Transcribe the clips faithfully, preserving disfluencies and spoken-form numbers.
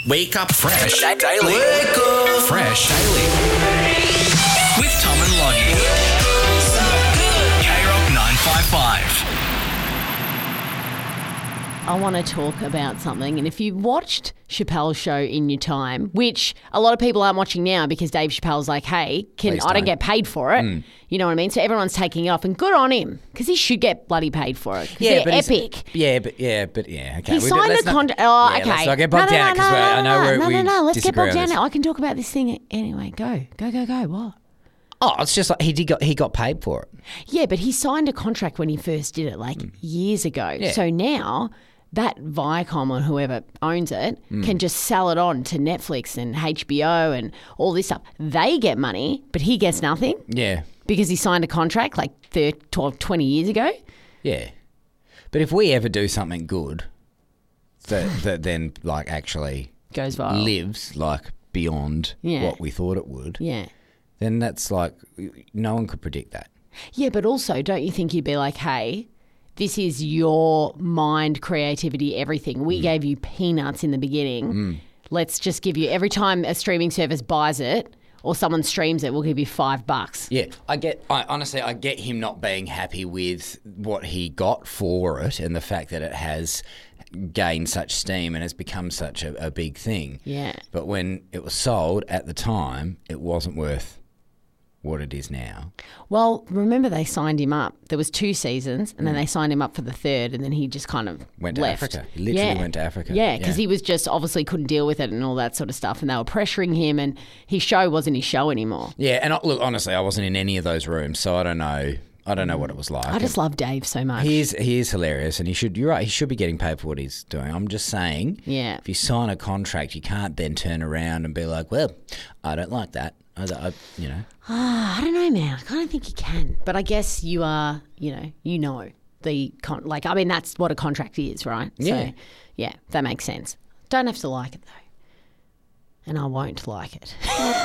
Wake up fresh daily. Wake up fresh daily. With Tom and Lonnie. K Rock nine five five. I want to talk about something, and if you watched Chappelle's show in your time, which a lot of people aren't watching now because Dave Chappelle's like, hey, can Please I don't don't. get paid for it. Mm. You know what I mean? So everyone's taking it off, and good on him because he should get bloody paid for it. 'Cause Yeah, they're but he's- epic. Yeah, but yeah, but yeah. Okay. He We signed let's a not- contract. Oh, yeah, okay. Let's not get bogged no, no, down because no, I no, know no, we're, no, we no, no. Let's get disagree bogged on down this. now. I can talk about this thing anyway. Go, go, go, go. What? Oh, it's just like he did got he got paid for it. Yeah, but he signed a contract when he first did it, like years ago. Yeah. So now that Viacom or whoever owns it can just sell it on to Netflix and H B O and all this stuff. They get money, but he gets nothing Yeah, because he signed a contract like thirty, twelve, twenty years ago. yeah. But if we ever do something good, that that then like actually Goes viral. lives like beyond Yeah. what we thought it would, Yeah. then that's like no one could predict that. Yeah, but also don't you think you'd be like, hey, this is your mind, creativity, everything. We gave you peanuts in the beginning. Let's just give you, every time a streaming service buys it or someone streams it, we'll give you five bucks. Yeah, I get. I honestly, I get him not being happy with what he got for it and the fact that it has gained such steam and has become such a, a big thing. Yeah. But when it was sold at the time, it wasn't worth what it is now. Well, remember they signed him up. There was two seasons, and then they signed him up for the third, and then he just kind of Went to left. Africa. He literally went to Africa. Yeah, because Yeah. he was just obviously couldn't deal with it and all that sort of stuff, and they were pressuring him, and his show wasn't his show anymore. Yeah, and I, look, honestly, I wasn't in any of those rooms, so I don't know. I don't know what it was like. I just love Dave so much. He is, he is hilarious, and he should. You're right. He should be getting paid for what he's doing. I'm just saying. Yeah. If you sign a contract, you can't then turn around and be like, "Well, I don't like that." I, I, you know. I don't know, man. I kind of think you can, but I guess you are. You know, you know the con- like. I mean, that's what a contract is, right? Yeah. So, yeah, that makes sense. Don't have to like it though, and I won't like it.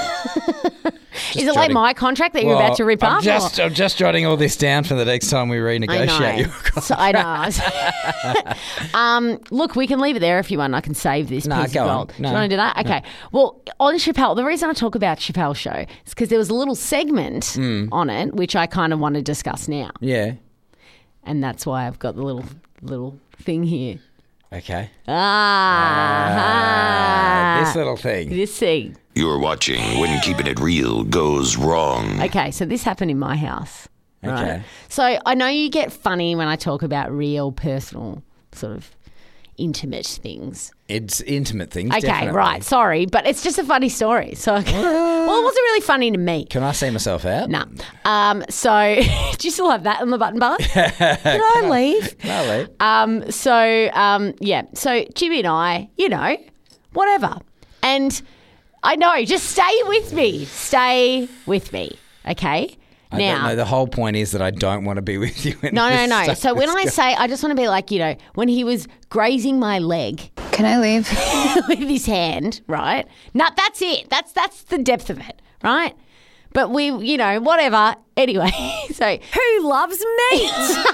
Is it like jotting- my contract that you're about to rip I'm up? Just, or- I'm just jotting all this down for the next time we I renegotiate know. your contract. So, I know. um, look, we can leave it there if you want. I can save this No, piece go of on. gold. Do No, you want to do that? Okay. Well, on Chappelle, the reason I talk about Chappelle's show is because there was a little segment Mm. on it which I kind of want to discuss now, Yeah. and that's why I've got the little little thing here. Okay. Ah, Uh, this little thing. this thing. You're watching When Keeping It Real Goes Wrong. Okay, so this happened in my house. Right? Okay. So I know you get funny when I talk about real, personal, sort of intimate things. It's intimate things. Okay, definitely. right. Sorry, but it's just a funny story. So, well, it wasn't really funny to me. Can I see myself out? No. Um, so, do you still have that on the button bar? Can I leave? No, Lee. Um, so, um, yeah. So, Jimmy and I, you know, whatever. And I know, just stay with me. Stay with me. Okay? I now, don't know. The whole point is that I don't want to be with you. When no, no, this no. stuff So, when is I go- say, I just want to be like, you know, when he was grazing my leg Can I leave? with his hand, right? No, that's it. That's that's the depth of it, right? But we, you know, whatever. Anyway, so who loves meat?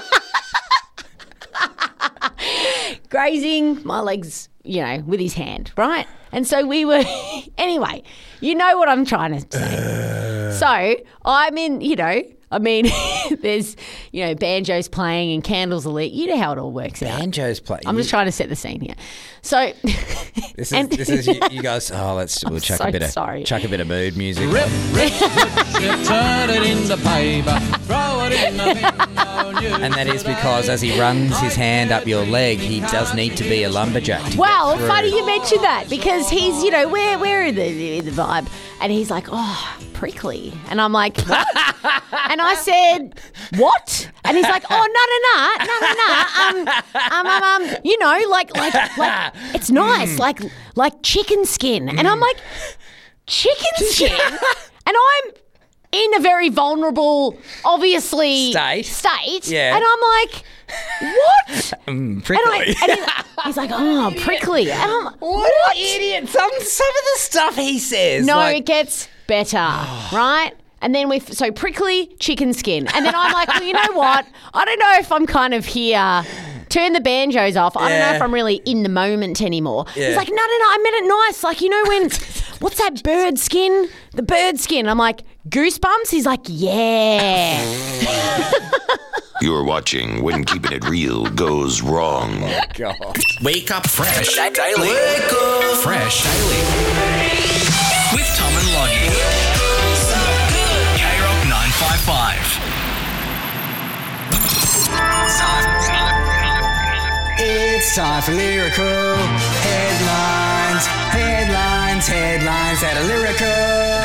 Grazing my legs, you know, with his hand, right? And so we were, anyway, you know what I'm trying to say. So I'm in, you know, I mean, there's, you know, banjos playing and candles are lit. You know how it all works out. Banjo's play. I'm just trying to set the scene here. So, This is and- this is you, you guys. Oh, let's we'll chuck so a bit of sorry. chuck a bit of mood music. Rip, rip, rip, turn it in the paper, throw it in the bin, no news And that is because as he runs his hand up your leg, he does need to be a lumberjack. to Well, get through. funny you mentioned that because he's, you know, we're, we're in, the, in the vibe. And he's like, oh, prickly. And I'm like, what? And I said, what? And he's like, oh, no, no, no, no, no, no. Um, um, um, um, you know, like, like, like, it's nice, like, like chicken skin. And I'm like, chicken skin? And I'm in a very vulnerable, obviously, State. state. Yeah. And I'm like, what? Mm, And, prickly. I, and he's, he's like, oh, prickly. And I'm like, what an idiot! Some some of the stuff he says. no, like, it gets better, right? And then we so prickly chicken skin, and then I'm like, well, you know what? I don't know if I'm kind of here turn the banjos off. I don't know Yeah. if I'm really in the moment anymore. Yeah. He's like, no, no, no, I meant it nice. Like, you know when, what's that bird skin? The bird skin. I'm like, goosebumps? He's like, yeah. You're watching When Keeping It Real Goes Wrong. God. Wake up fresh daily. Wake up fresh daily. With Tom and Loggy. K Rock nine five five. It's time for lyrical headlines. Headlines, headlines that are lyrical.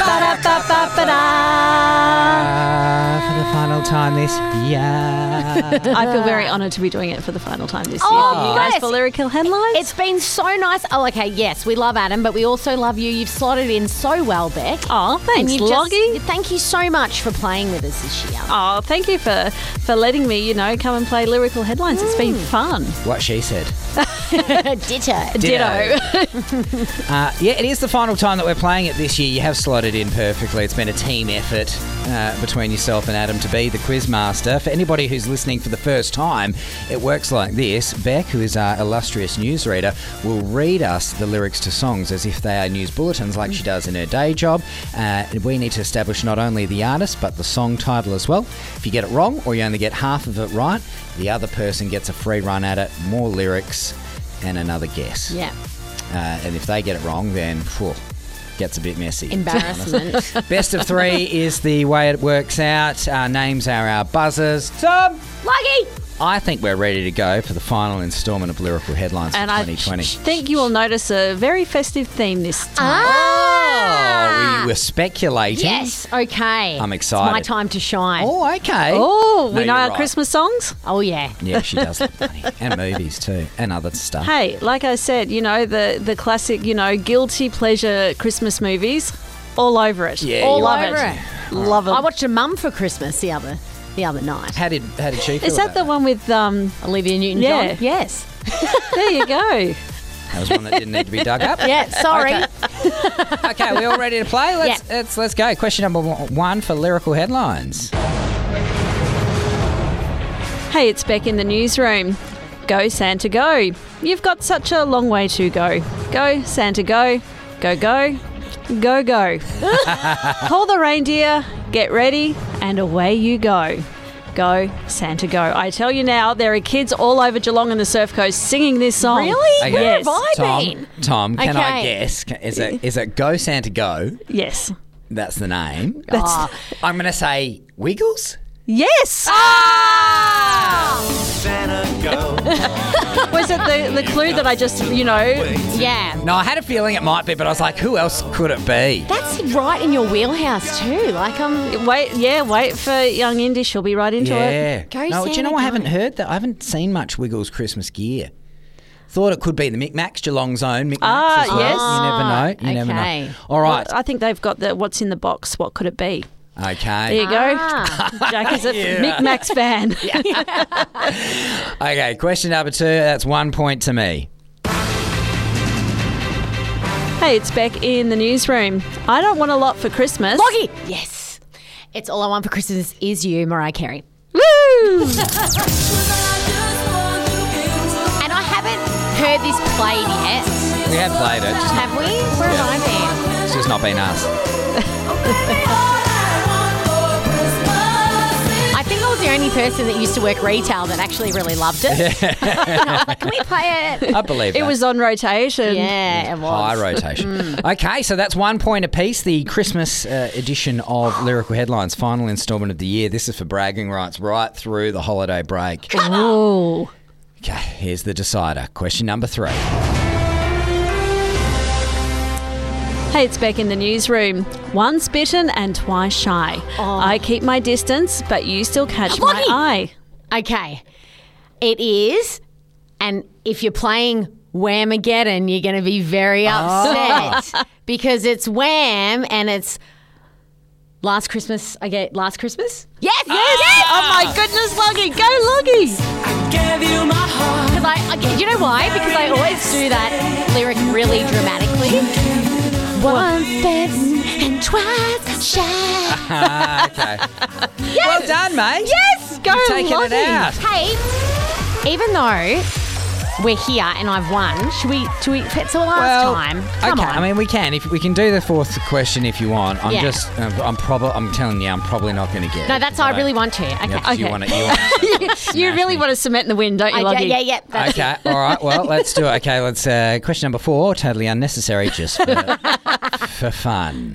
Ba-da-ba-ba-ba-da. For the final time this year. I feel very honoured to be doing it for the final time this year. Oh, you guys yes. for lyrical headlines? It's been so nice. Oh, okay, yes, we love Adam, but we also love you. You've slotted in so well, Beck. Oh, And thanks, you've just- Loggy. Thank you so much for playing with us this year. Oh, thank you for, for letting me, you know, come and play lyrical headlines. It's been fun. What she said. Ditto. Ditto. Uh, yeah, it is the final time that we're playing it this year. You have slotted in perfectly. It's been a team effort uh, between yourself and Adam to be the quiz master. For anybody who's listening for the first time, it works like this. Beck, who is our illustrious newsreader, will read us the lyrics to songs as if they are news bulletins like she does in her day job. Uh, we need to establish not only the artist, but the song title as well. If you get it wrong or you only get half of it right, the other person gets a free run at it, more lyrics, and another guess. Yeah. Uh, and if they get it wrong, then phew, gets a bit messy. Embarrassment. Best of three is the way it works out. Our names are our buzzers. Tom, Loggy! I think we're ready to go for the final instalment of Lyrical Headlines And for I twenty twenty. think you will notice a very festive theme this time. Ah! Oh, we were speculating. Yes, okay. I'm It's excited. my time to shine. Oh, okay. Oh, No, we know you're our right. Christmas songs? Oh, yeah. Yeah, she does love money. And movies too. And other stuff. Hey, like I said, you know, the, the classic, you know, guilty pleasure Christmas movies, all over it. Yeah, all you're love over it. it. Love it. I watched a mum for Christmas the other the other night. How did how did she feel Is that about the one with, um, Olivia Newton-John? Yeah. Yes. there you go. That was one that didn't need to be dug up. Yeah, sorry. Okay, okay we all ready to play? Let's, Yeah. let's let's go. Question number one for Lyrical Headlines. Hey, it's Beck in the newsroom. Go, Santa, go. You've got such a long way to go. Go, Santa, go. Go, go. Go, go. Call the reindeer, get ready, and away you go. Go, Santa, go. I tell you now, there are kids all over Geelong and the Surf Coast singing this song. Really? Okay. Where Yes. have I Tom, been? Tom, can I Okay. guess? Is it is it Go Santa Go? Yes. That's the name. Oh. I'm going to say Wiggles. Yes! Ah! Was it the, the clue that I just, you know... Yeah. No, I had a feeling it might be, but I was like, who else could it be? That's right in your wheelhouse too. Like I'm Wait, yeah, wait for young Indy. She'll be right into it. Yeah. Go no, do you Santa, know I go. haven't heard that? I haven't seen much Wiggles Christmas gear. Thought it could be the Micmacs, Geelong's own Micmacs Ah, as well. yes. You never know. You never Okay. know. All right. I think they've got the what's in the box. What could it be? Okay. There you go. Ah. Jack is a Yeah. Micmacs fan. Okay, question number two. That's one point to me. Hey, it's Beck in the newsroom. I don't want a lot for Christmas. Loggy. Yes. It's all I want for Christmas is you, Mariah Carey. Woo! And I haven't heard this played yet. We have played it. Just not, Have we? Where have I been? it's just not been us. I think I was the only person that used to work retail that actually really loved it. I was like, can we play it? I believe It that. was on rotation. Yeah, it was. High rotation. Okay, so that's one point apiece. The Christmas uh, edition of Lyrical Headlines, final instalment of the year. This is for bragging rights right through the holiday break. Ooh. Okay, here's the decider. Question number three. Hey, it's Beck in the newsroom. Once bitten and twice shy. I keep my distance, but you still catch my Loggy! eye. Okay. It is, and if you're playing Whamageddon, you're going to be very upset because it's Wham and it's Last Christmas. I get Last Christmas? Yes! Yes! yes! Oh my goodness, Loggy. Go, Loggy. Because I, I, you know why? Because I always do that lyric really dramatically. Once bitten and twice shy. Ah, okay. Well done, mate. Yes! Go, Taking Loggy. it out. Hey, Even though we're here and I've won, should we, should we, it's the last Well, time. Come okay. on. I mean, we can. If we can do the fourth question if you want. I'm Yeah. just. Uh, I'm probably. I'm telling you, I'm probably not going to get. no, it. that's I really want to. Okay. Yeah, 'cause You Okay. want it. You want it. You really want to cement the win, don't you, I, Loggy? yeah, yeah, yeah. That's Okay, all right. Well, let's do it. Okay, let's. Uh, question number four. Totally unnecessary, just for, for fun.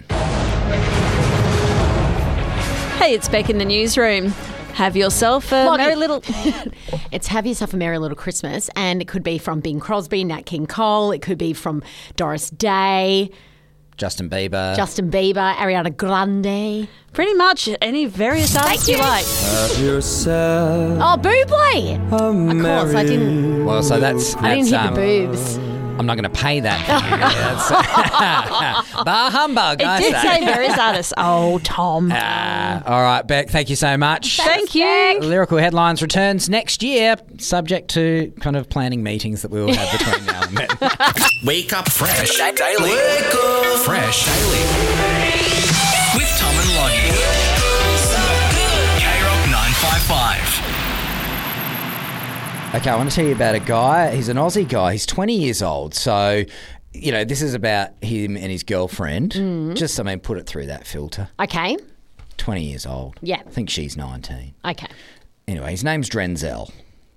Hey, it's Beck in the newsroom. Have yourself a Loggy. merry little... It's Have Yourself a Merry Little Christmas, and it could be from Bing Crosby, Nat King Cole. It could be from Doris Day, Justin Bieber. Justin Bieber, Ariana Grande. Pretty much any various artists you you. like. Oh, Bublé. Of course, I didn't. well, so that's. that's I didn't hear um, the boobs. I'm not going to pay that. For you. That's, bah humbug. It I did say. say various artists. Oh, Tom. Ah, all right, Beck. Thank you so much. Thank you. Lyrical Headlines returns next year, subject to kind of planning meetings that we will have between now and then. Wake up fresh daily. Wake up fresh daily. With Tom and Loggy. K Rock nine five five. Okay, I want to tell you about a guy. He's an Aussie guy. He's twenty years old. So, you know, this is about him and his girlfriend. Just, I mean, put it through that filter. Okay. twenty years old. Yeah. I think she's nineteen. Okay. Anyway, his name's Drenzel.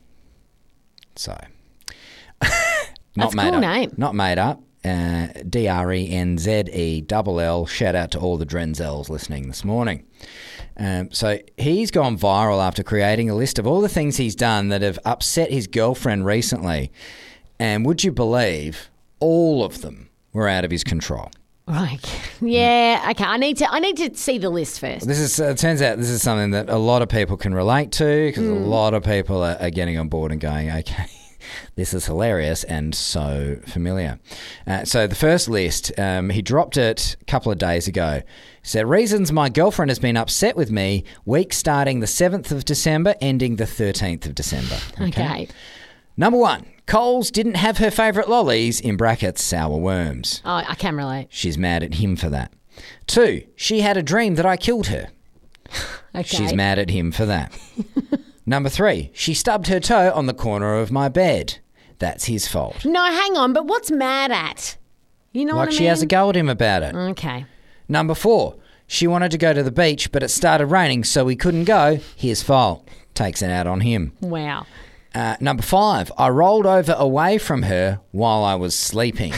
So, That's a made cool up. name. Not made up. Uh, D R E N Z E L L. Shout out to all the Drenzels listening this morning. Um, so he's gone viral after creating a list of all the things he's done that have upset his girlfriend recently. And would you believe all of them were out of his control? Right. Yeah. Okay. I need to. I need to see the list first. This is. Uh, it turns out this is something that a lot of people can relate to because a lot of people are, are getting on board and going, okay, this is hilarious and so familiar. Uh, so the first list, um, he dropped it a couple of days ago. He said, reasons my girlfriend has been upset with me, week starting the seventh of December, ending the thirteenth of December. Okay. Number one, Coles didn't have her favourite lollies, in brackets, sour worms. Oh, I can relate. She's mad at him for that. Two, she had a dream that I killed her. Okay. She's mad at him for that. Number three, she stubbed her toe on the corner of my bed. That's his fault. No, hang on. But what's mad at? You know Like what I she mean? has a go at him about it. Okay. Number four, she wanted to go to the beach, but it started raining, so we couldn't go. His fault. Takes it out on him. Wow. Uh, number five, I rolled over away from her while I was sleeping.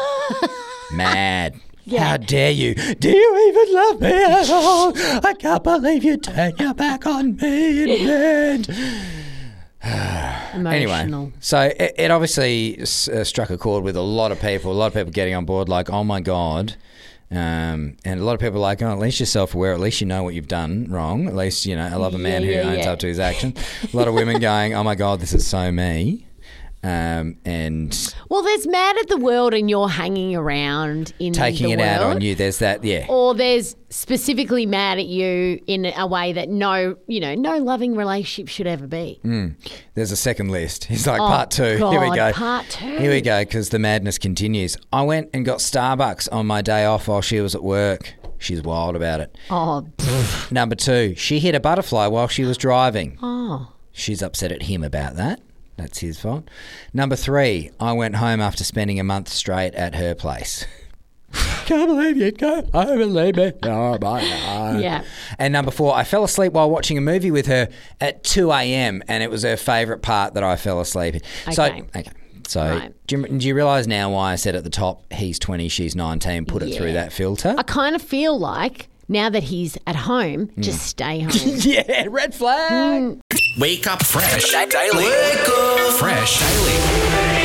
Mad. Yeah. How dare you? Do you even love me at all? I can't believe you turned your back on me in bed. Emotional. Anyway, so it, it obviously s- uh, struck a chord with a lot of people. A lot of people getting on board, like, oh my god. Um, and a lot of people are like, oh, at least you're self-aware. At least you know what you've done wrong. At least, you know, I love a man Yeah, who yeah, owns yeah. up to his actions. A lot of women going, oh my god, this is so me. Um, and Well, there's mad at the world, and you're hanging around in taking the it out world. on you. There's that, yeah. Or there's specifically mad at you in a way that no, you know, no loving relationship should ever be. There's a second list. He's like, Oh, part two. Here we God, go. part two. Here we go, because the madness continues. I went and got Starbucks on my day off while she was at work. She's wild about it. Oh, Number two, she hit a butterfly while she was driving. oh. She's upset at him about that. That's his fault. Number three, I went home after spending a month straight at her place. Can't believe you'd go home and leave me. Oh, my God. Yeah. And number four, I fell asleep while watching a movie with her at two a.m. and it was her favourite part that I fell asleep in. So, Okay. okay. So, Right. do you, do you realise now why I said at the top, he's twenty, she's nineteen, put it through Yeah. that filter? I kind of feel like now that he's at home, just stay home. Yeah, red flag. Wake up fresh daily. Wake up fresh daily.